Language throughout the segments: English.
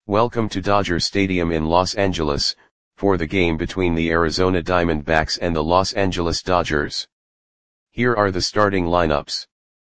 Welcome to Dodger Stadium in Los Angeles, for the game between the Arizona Diamondbacks and the Los Angeles Dodgers. Here are the starting lineups.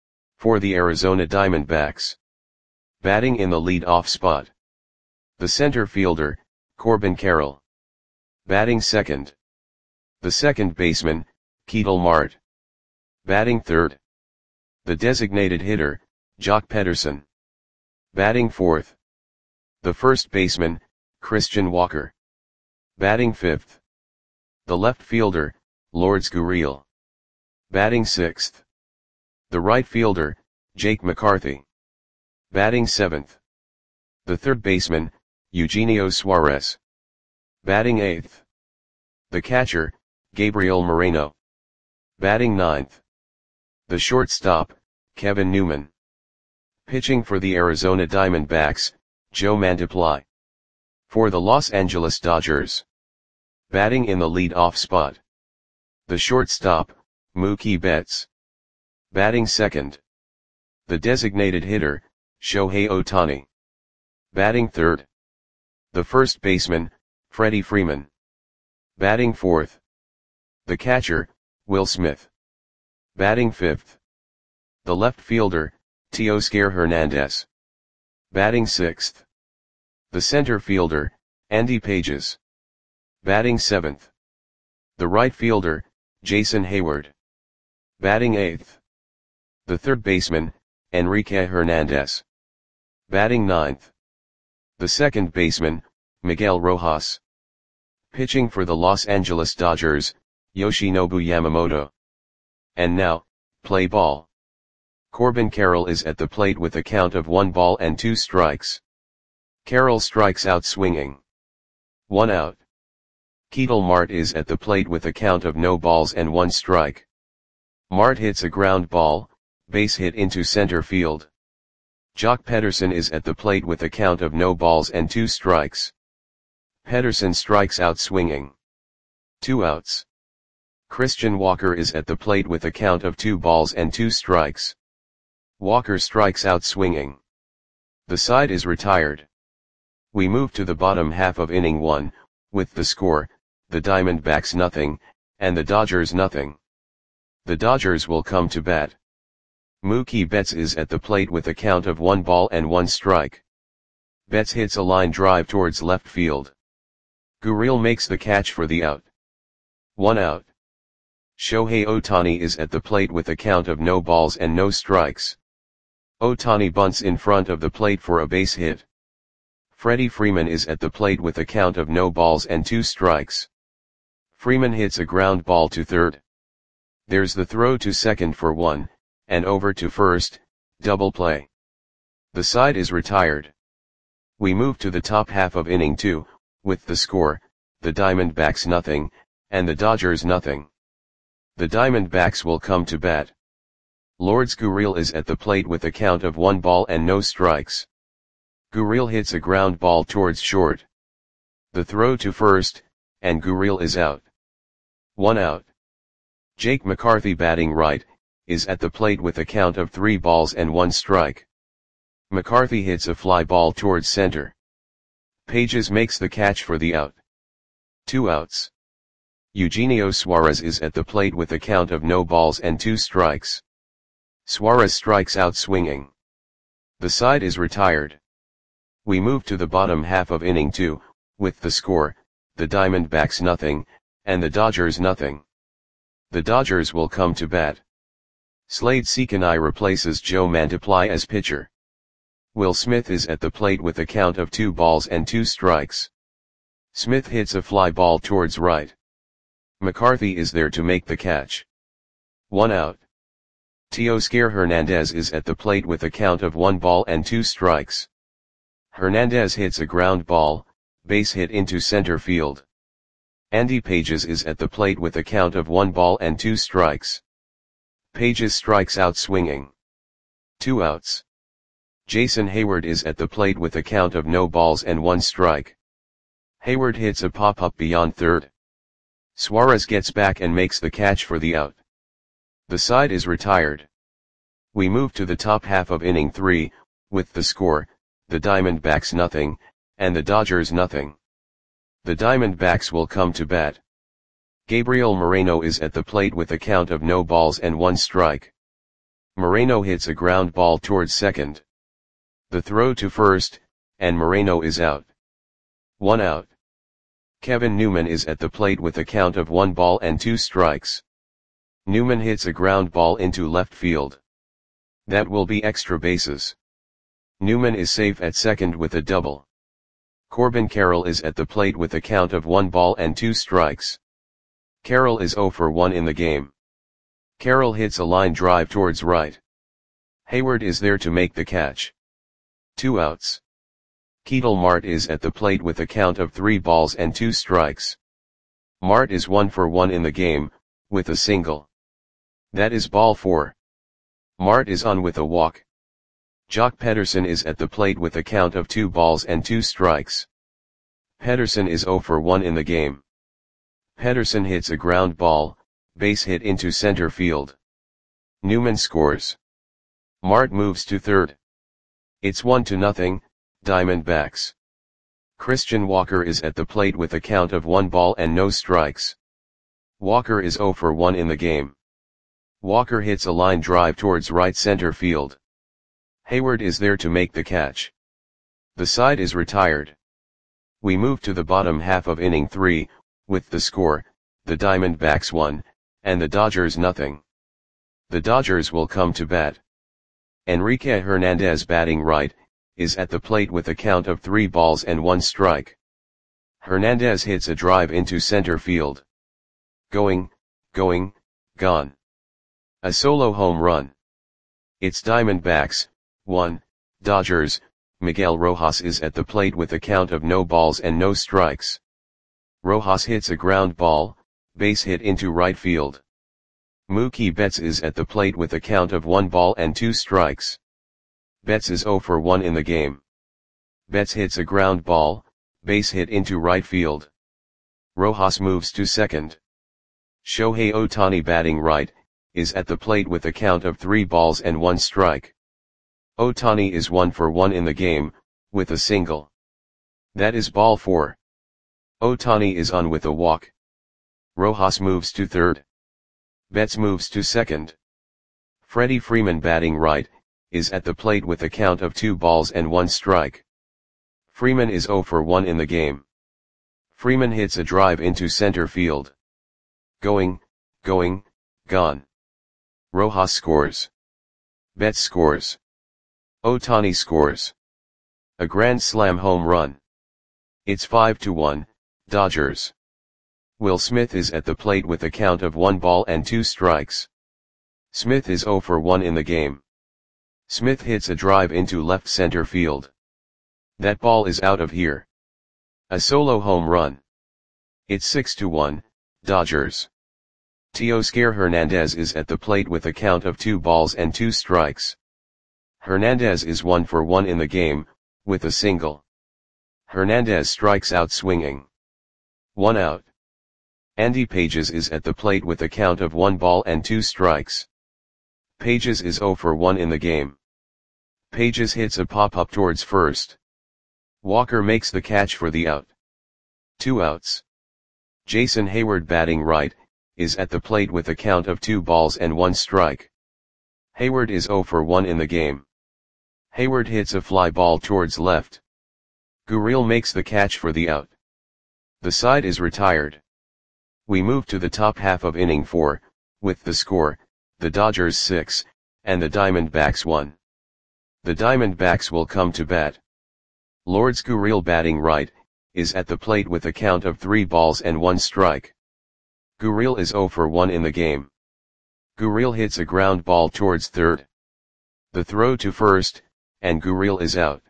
For the Arizona Diamondbacks. Batting in the lead-off spot. The center fielder, Corbin Carroll. Batting second. The second baseman, Ketel Marte. Batting third. The designated hitter, Joc Pederson. Batting fourth. The first baseman, Christian Walker. Batting fifth. The left fielder, Lourdes Gurriel. Batting sixth. The right fielder, Jake McCarthy. Batting seventh. The third baseman, Eugenio Suarez. Batting eighth. The catcher, Gabriel Moreno. Batting ninth. The shortstop, Kevin Newman. Pitching for the Arizona Diamondbacks, Joe Mantiply. For the Los Angeles Dodgers. Batting in the lead-off spot. The shortstop, Mookie Betts. Batting second. The designated hitter, Shohei Ohtani. Batting third. The first baseman, Freddie Freeman. Batting fourth. The catcher, Will Smith. Batting fifth. The left fielder, Teoscar Hernandez. Batting sixth. The center fielder, Andy Pages. Batting seventh. The right fielder, Jason Heyward. Batting eighth. The third baseman, Enrique Hernandez. Batting ninth. The second baseman, Miguel Rojas. Pitching for the Los Angeles Dodgers, Yoshinobu Yamamoto. And now, play ball. Corbin Carroll is at the plate with a count of 1 ball and 2 strikes. Carroll strikes out swinging. 1 out. Ketel Marte is at the plate with a count of no balls and 1 strike. Marte hits a ground ball, base hit into center field. Joc Pederson is at the plate with a count of no balls and 2 strikes. Pederson strikes out swinging. 2 outs. Christian Walker is at the plate with a count of 2 balls and 2 strikes. Walker strikes out swinging. The side is retired. We move to the bottom half of inning 1, with the score, the Diamondbacks nothing, and the Dodgers nothing. The Dodgers will come to bat. Mookie Betts is at the plate with a count of 1 ball and 1 strike. Betts hits a line drive towards left field. Gurriel makes the catch for the out. 1 out. Shohei Ohtani is at the plate with a count of no balls and no strikes. Ohtani bunts in front of the plate for a base hit. Freddie Freeman is at the plate with a count of no balls and 2 strikes. Freeman hits a ground ball to third. There's the throw to second for 1, and over to first, double play. The side is retired. We move to the top half of inning 2, with the score, the Diamondbacks nothing, and the Dodgers nothing. The Diamondbacks will come to bat. Lourdes Gurriel is at the plate with a count of 1 ball and no strikes. Gurriel hits a ground ball towards short. The throw to first, and Gurriel is out. 1 out. Jake McCarthy batting right, is at the plate with a count of 3 balls and 1 strike. McCarthy hits a fly ball towards center. Pages makes the catch for the out. 2 outs. Eugenio Suarez is at the plate with a count of no balls and 2 strikes. Suarez strikes out swinging. The side is retired. We move to the bottom half of inning 2, with the score, the Diamondbacks nothing, and the Dodgers nothing. The Dodgers will come to bat. Slade Cecconi replaces Joe Mantiply as pitcher. Will Smith is at the plate with a count of 2 balls and 2 strikes. Smith hits a fly ball towards right. McCarthy is there to make the catch. 1 out. Teoscar Hernandez is at the plate with a count of 1 ball and 2 strikes. Hernandez hits a ground ball, base hit into center field. Andy Pages is at the plate with a count of 1 ball and 2 strikes. Pages strikes out swinging. 2 outs. Jason Heyward is at the plate with a count of no balls and 1 strike. Heyward hits a pop-up beyond third. Suarez gets back and makes the catch for the out. The side is retired. We move to the top half of inning 3, with the score, the Diamondbacks nothing, and the Dodgers nothing. The Diamondbacks will come to bat. Gabriel Moreno is at the plate with a count of no balls and 1 strike. Moreno hits a ground ball towards second. The throw to first, and Moreno is out. 1 out. Kevin Newman is at the plate with a count of 1 ball and 2 strikes. Newman hits a ground ball into left field. That will be extra bases. Newman is safe at second with a double. Corbin Carroll is at the plate with a count of 1 ball and 2 strikes. Carroll is 0 for 1 in the game. Carroll hits a line drive towards right. Hayward is there to make the catch. 2 outs. Ketel Marte is at the plate with a count of 3 balls and 2 strikes. Marte is 1 for 1 in the game, with a single. That is ball 4. Marte is on with a walk. Jock Pederson is at the plate with a count of 2 balls and 2 strikes. Pederson is 0 for 1 in the game. Pederson hits a ground ball, base hit into center field. Newman scores. Marte moves to third. It's 1-0, Diamondbacks. Christian Walker is at the plate with a count of 1 ball and no strikes. Walker is 0 for 1 in the game. Walker hits a line drive towards right center field. Hayward is there to make the catch. The side is retired. We move to the bottom half of inning 3, with the score, the Diamondbacks 1, and the Dodgers nothing. The Dodgers will come to bat. Enrique Hernandez batting right, is at the plate with a count of 3 balls and 1 strike. Hernandez hits a drive into center field. Going, gone. A solo home run. It's Diamondbacks, 1, Dodgers. Miguel Rojas is at the plate with a count of no balls and no strikes. Rojas hits a ground ball, base hit into right field. Mookie Betts is at the plate with a count of 1 ball and 2 strikes. Betts is 0 for 1 in the game. Betts hits a ground ball, base hit into right field. Rojas moves to second. Shohei Ohtani batting right, is at the plate with a count of 3 balls and 1 strike. Ohtani is 1 for 1 in the game, with a single. That is ball 4. Ohtani is on with a walk. Rojas moves to third. Betts moves to second. Freddie Freeman batting right, is at the plate with a count of 2 balls and 1 strike. Freeman is 0 for 1 in the game. Freeman hits a drive into center field. Going, gone. Rojas scores. Betts scores. Ohtani scores. A grand slam home run. It's 5-1, Dodgers. Will Smith is at the plate with a count of 1 ball and 2 strikes. Smith is 0 for 1 in the game. Smith hits a drive into left center field. That ball is out of here. A solo home run. It's 6-1, Dodgers. Teoscar Hernandez is at the plate with a count of 2 balls and 2 strikes. Hernandez is 1 for 1 in the game, with a single. Hernandez strikes out swinging. 1 out. Andy Pages is at the plate with a count of 1 ball and 2 strikes. Pages is 0 for 1 in the game. Pages hits a pop-up towards first. Walker makes the catch for the out. 2 outs. Jason Hayward batting right, is at the plate with a count of 2 balls and 1 strike. Hayward is 0 for 1 in the game. Hayward hits a fly ball towards left. Gurriel makes the catch for the out. The side is retired. We move to the top half of inning 4, with the score, the Dodgers 6, and the Diamondbacks 1. The Diamondbacks will come to bat. Lourdes Gurriel batting right, is at the plate with a count of 3 balls and 1 strike. Gurriel is 0 for 1 in the game. Gurriel hits a ground ball towards third. The throw to first, and Gurriel is out.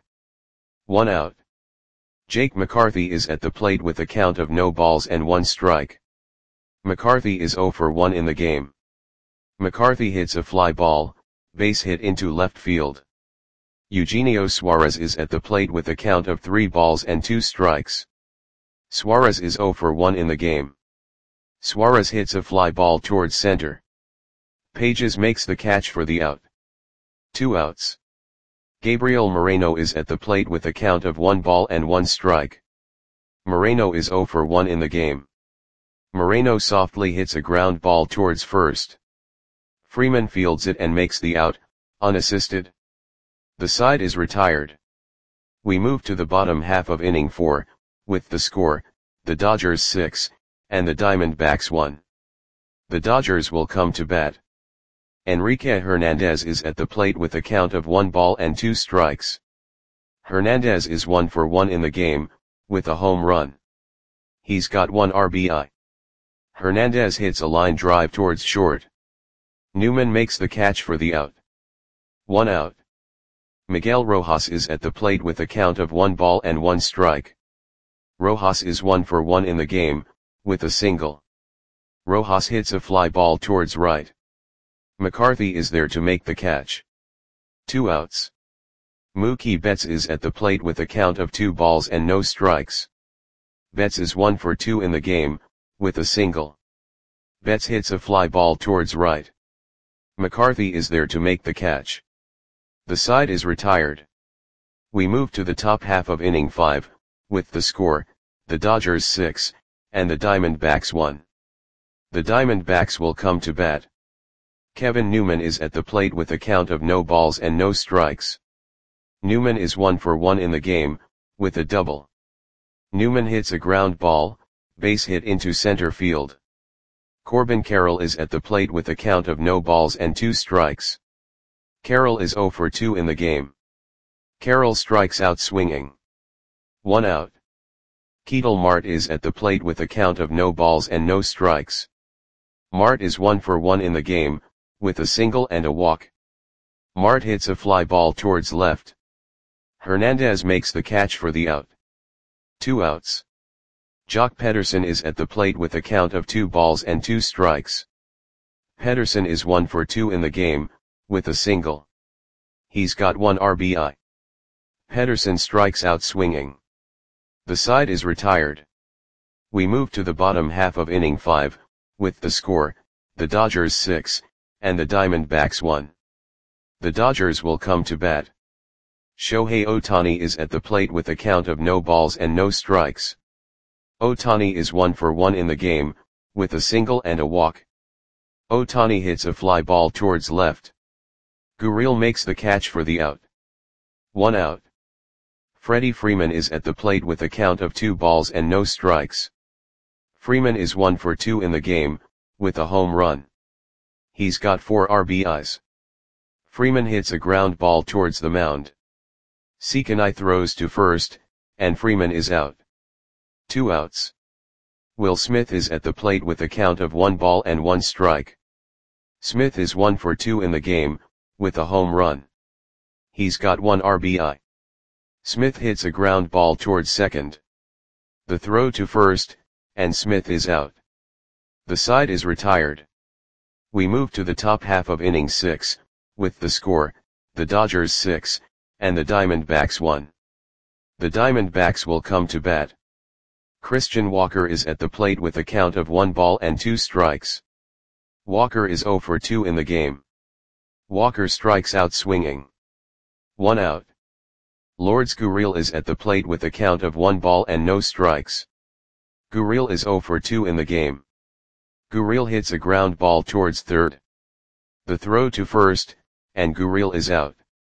1 out. Jake McCarthy is at the plate with a count of no balls and 1 strike. McCarthy is 0 for 1 in the game. McCarthy hits a fly ball, base hit into left field. Eugenio Suarez is at the plate with a count of 3 balls and 2 strikes. Suarez is 0 for 1 in the game. Suarez hits a fly ball towards center. Pages makes the catch for the out. 2 outs. Gabriel Moreno is at the plate with a count of 1 ball and 1 strike. Moreno is 0 for 1 in the game. Moreno softly hits a ground ball towards first. Freeman fields it and makes the out, unassisted. The side is retired. We move to the bottom half of inning 4, with the score, the Dodgers 6, and the Diamondbacks 1. The Dodgers will come to bat. Enrique Hernandez is at the plate with a count of 1 ball and 2 strikes. Hernandez is 1 for 1 in the game, with a home run. He's got 1 RBI. Hernandez hits a line drive towards short. Newman makes the catch for the out. 1 out. Miguel Rojas is at the plate with a count of 1 ball and 1 strike. Rojas is 1 for 1 in the game, with a single. Rojas hits a fly ball towards right. McCarthy is there to make the catch. 2 outs. Mookie Betts is at the plate with a count of 2 balls and no strikes. Betts is 1 for 2 in the game, with a single. Betts hits a fly ball towards right. McCarthy is there to make the catch. The side is retired. We move to the top half of inning 5, with the score, the Dodgers 6, and the Diamondbacks 1. The Diamondbacks will come to bat. Kevin Newman is at the plate with a count of no balls and no strikes. Newman is 1 for 1 in the game, with a double. Newman hits a ground ball, base hit into center field. Corbin Carroll is at the plate with a count of no balls and 2 strikes. Carroll is 0 for 2 in the game. Carroll strikes out swinging. 1 out. Ketel Marte is at the plate with a count of no balls and no strikes. Marte is 1 for 1 in the game, with a single and a walk. Marte hits a fly ball towards left. Hernandez makes the catch for the out. 2 outs. Jock Pederson is at the plate with a count of 2 balls and 2 strikes. Pederson is 1 for 2 in the game, with a single. He's got 1 RBI. Pederson strikes out swinging. The side is retired. We move to the bottom half of inning 5, with the score, the Dodgers 6, and the Diamondbacks 1. The Dodgers will come to bat. Shohei Ohtani is at the plate with a count of no balls and no strikes. Ohtani is 1 for 1 in the game, with a single and a walk. Ohtani hits a fly ball towards left. Gurriel makes the catch for the out. 1 out. Freddie Freeman is at the plate with a count of 2 balls and no strikes. Freeman is 1 for 2 in the game, with a home run. He's got 4 RBIs. Freeman hits a ground ball towards the mound. Seakanai throws to first, and Freeman is out. 2 outs. Will Smith is at the plate with a count of 1 ball and 1 strike. Smith is 1 for 2 in the game, with a home run. He's got 1 RBI. Smith hits a ground ball towards second. The throw to first, and Smith is out. The side is retired. We move to the top half of inning 6, with the score, the Dodgers 6, and the Diamondbacks 1. The Diamondbacks will come to bat. Christian Walker is at the plate with a count of 1 ball and 2 strikes. Walker is 0 for 2 in the game. Walker strikes out swinging. 1 out. Lourdes Gurriel is at the plate with a count of 1 ball and no strikes. Gurriel is 0 for 2 in the game. Gurriel hits a ground ball towards third. The throw to first, and Gurriel is out.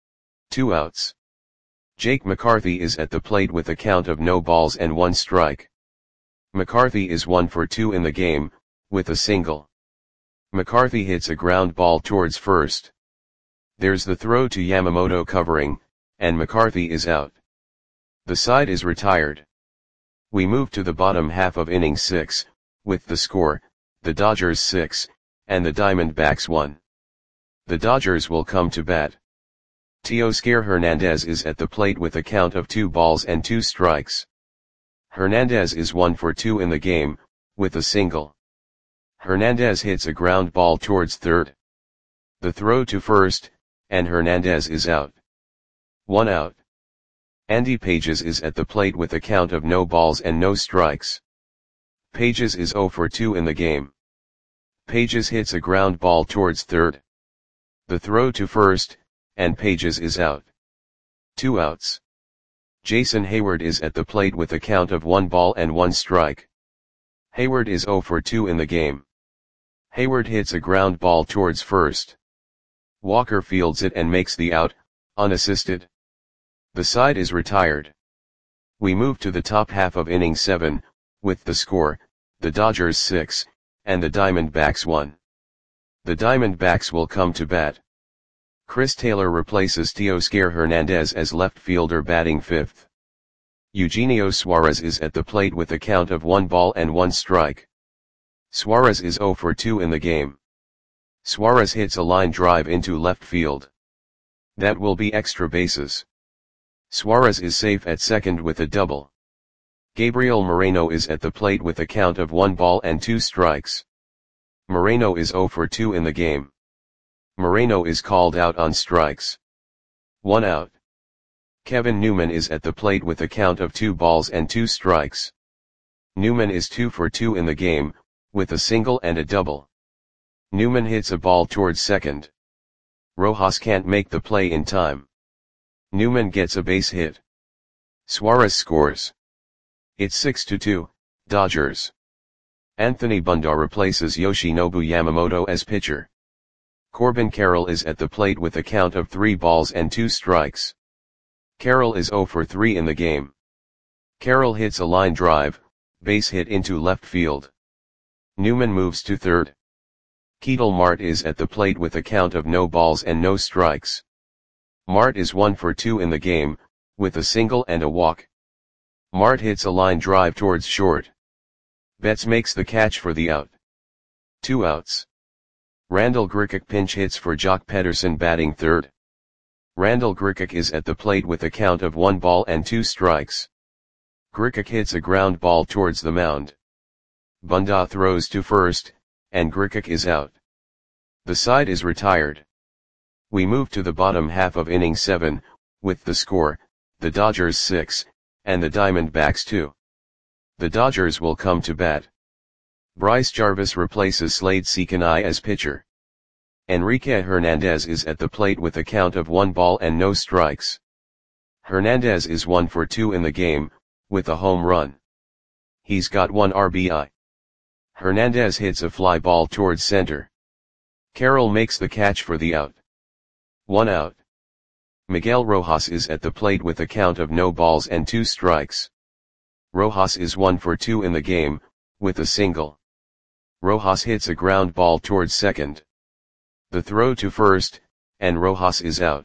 2 outs. Jake McCarthy is at the plate with a count of no balls and 1 strike. McCarthy is 1 for 2 in the game, with a single. McCarthy hits a ground ball towards first. There's the throw to Yamamoto covering, and McCarthy is out. The side is retired. We move to the bottom half of inning 6, with the score, the Dodgers 6, and the Diamondbacks 1. The Dodgers will come to bat. Teoscar Hernandez is at the plate with a count of 2 balls and 2 strikes. Hernandez is 1 for 2 in the game, with a single. Hernandez hits a ground ball towards third. The throw to first, and Hernandez is out. 1 out. Andy Pages is at the plate with a count of no balls and no strikes. Pages is 0 for 2 in the game. Pages hits a ground ball towards third. The throw to first, and Pages is out. 2 outs. Jason Heyward is at the plate with a count of 1 ball and 1 strike. Heyward is 0 for 2 in the game. Heyward hits a ground ball towards first. Walker fields it and makes the out, unassisted. The side is retired. We move to the top half of inning 7, with the score, the Dodgers 6, and the Diamondbacks 1. The Diamondbacks will come to bat. Chris Taylor replaces Teoscar Hernandez as left fielder batting 5th. Eugenio Suarez is at the plate with a count of 1 ball and 1 strike. Suarez is 0 for 2 in the game. Suarez hits a line drive into left field. That will be extra bases. Suarez is safe at second with a double. Gabriel Moreno is at the plate with a count of 1 ball and 2 strikes. Moreno is 0 for 2 in the game. Moreno is called out on strikes. 1 out. Kevin Newman is at the plate with a count of 2 balls and 2 strikes. Newman is 2 for 2 in the game, with a single and a double. Newman hits a ball towards second. Rojas can't make the play in time. Newman gets a base hit. Suarez scores. It's 6-2, Dodgers. Anthony Bunda replaces Yoshinobu Yamamoto as pitcher. Corbin Carroll is at the plate with a count of 3 balls and 2 strikes. Carroll is 0 for 3 in the game. Carroll hits a line drive, base hit into left field. Newman moves to third. Ketel Marte is at the plate with a count of no balls and no strikes. Marte is 1 for 2 in the game, with a single and a walk. Marte hits a line drive towards short. Betts makes the catch for the out. 2 outs. Randall Grichuk pinch hits for Jock Pederson batting third. Randall Grichuk is at the plate with a count of 1 ball and 2 strikes. Grichuk hits a ground ball towards the mound. Bunda throws to first, and Grichuk is out. The side is retired. We move to the bottom half of inning 7, with the score, the Dodgers 6, and the Diamondbacks 2. The Dodgers will come to bat. Bryce Jarvis replaces Slade Sekanai as pitcher. Enrique Hernandez is at the plate with a count of 1 ball and no strikes. Hernandez is 1 for 2 in the game, with a home run. He's got 1 RBI. Hernandez hits a fly ball towards center. Carroll makes the catch for the out. 1 out. Miguel Rojas is at the plate with a count of no balls and 2 strikes. Rojas is 1 for 2 in the game, with a single. Rojas hits a ground ball towards second. The throw to first, and Rojas is out.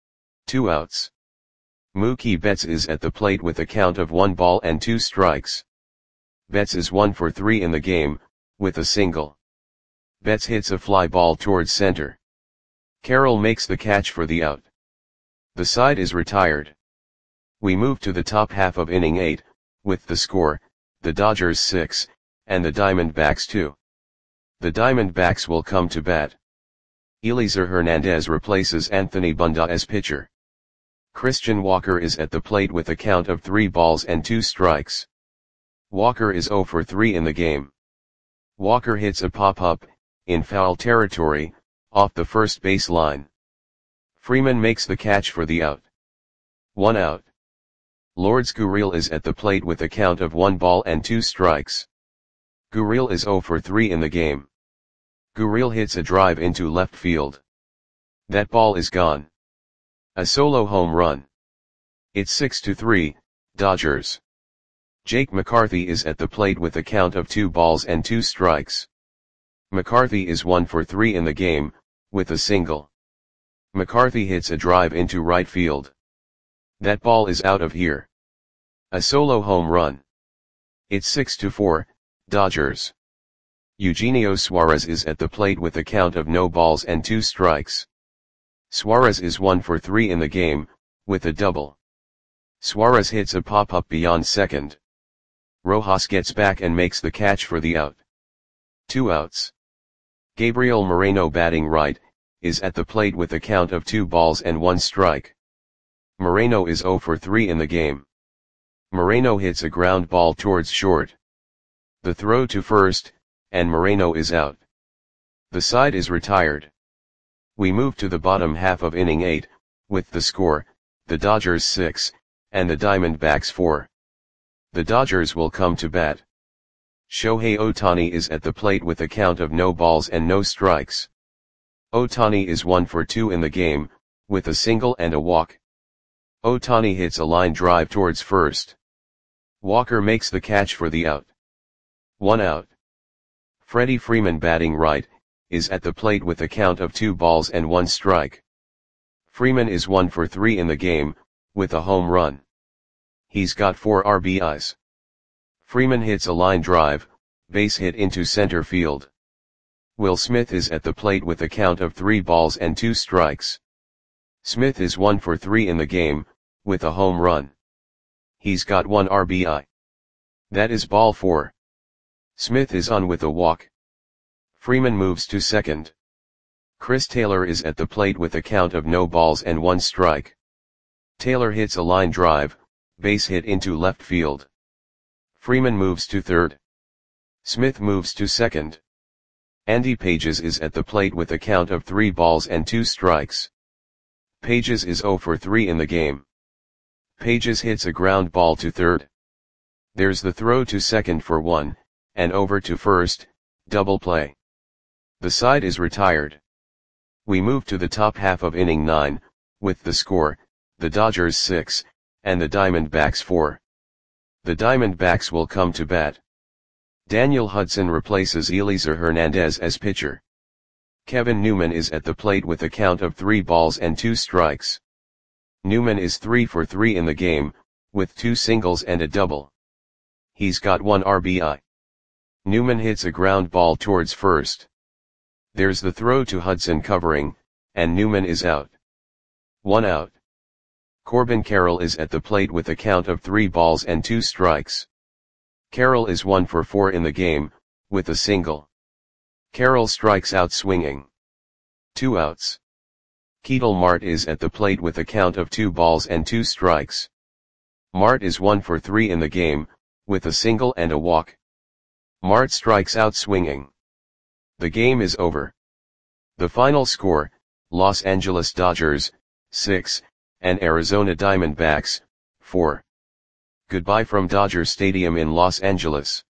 2 outs. Mookie Betts is at the plate with a count of 1 ball and 2 strikes. Betts is 1 for 3 in the game, with a single. Betts hits a fly ball towards center. Carroll makes the catch for the out. The side is retired. We move to the top half of inning 8, with the score, the Dodgers 6, and the Diamondbacks 2. The Diamondbacks will come to bat. Eliezer Hernandez replaces Anthony Bunda as pitcher. Christian Walker is at the plate with a count of 3 balls and 2 strikes. Walker is 0 for 3 in the game. Walker hits a pop-up, in foul territory, off the first base line. Freeman makes the catch for the out. 1 out. Lourdes Gurriel is at the plate with a count of 1 ball and 2 strikes. Gurriel is 0 for 3 in the game. Gurriel hits a drive into left field. That ball is gone. A solo home run. It's 6-3, Dodgers. Jake McCarthy is at the plate with a count of 2 balls and 2 strikes. McCarthy is 1 for 3 in the game, with a single. McCarthy hits a drive into right field. That ball is out of here. A solo home run. It's 6-4, Dodgers. Eugenio Suarez is at the plate with a count of no balls and 2 strikes. Suarez is 1 for 3 in the game, with a double. Suarez hits a pop-up beyond second. Rojas gets back and makes the catch for the out. 2 outs. Gabriel Moreno batting right, is at the plate with a count of 2 balls and 1 strike. Moreno is 0 for 3 in the game. Moreno hits a ground ball towards short. The throw to first, and Moreno is out. The side is retired. We move to the bottom half of inning 8, with the score, the Dodgers 6, and the Diamondbacks 4. The Dodgers will come to bat. Shohei Ohtani is at the plate with a count of no balls and no strikes. Ohtani is 1 for 2 in the game, with a single and a walk. Ohtani hits a line drive towards first. Walker makes the catch for the out. 1 out. Freddie Freeman, batting right, is at the plate with a count of 2 balls and 1 strike. Freeman is 1 for 3 in the game, with a home run. He's got 4 RBIs. Freeman hits a line drive, base hit into center field. Will Smith is at the plate with a count of 3 balls and 2 strikes. Smith is 1 for 3 in the game, with a home run. He's got 1 RBI. That is ball 4. Smith is on with a walk. Freeman moves to second. Chris Taylor is at the plate with a count of no balls and 1 strike. Taylor hits a line drive, base hit into left field. Freeman moves to third. Smith moves to second. Andy Pages is at the plate with a count of 3 balls and 2 strikes. Pages is 0 for 3 in the game. Pages hits a ground ball to third. There's the throw to second for 1, and over to first, double play. The side is retired. We move to the top half of inning 9, with the score, the Dodgers 6, and the Diamondbacks 4. The Diamondbacks will come to bat. Daniel Hudson replaces Eliezer Hernandez as pitcher. Kevin Newman is at the plate with a count of 3 balls and 2 strikes. Newman is 3 for 3 in the game, with 2 singles and a double. He's got 1 RBI. Newman hits a ground ball towards first. There's the throw to Hudson covering, and Newman is out. 1 out. Corbin Carroll is at the plate with a count of 3 balls and 2 strikes. Carroll is 1 for 4 in the game, with a single. Carroll strikes out swinging. 2 outs. Ketel Marte is at the plate with a count of 2 balls and 2 strikes. Marte is 1 for 3 in the game, with a single and a walk. Marte strikes out swinging. The game is over. The final score, Los Angeles Dodgers, 6, and Arizona Diamondbacks, 4. Goodbye from Dodger Stadium in Los Angeles.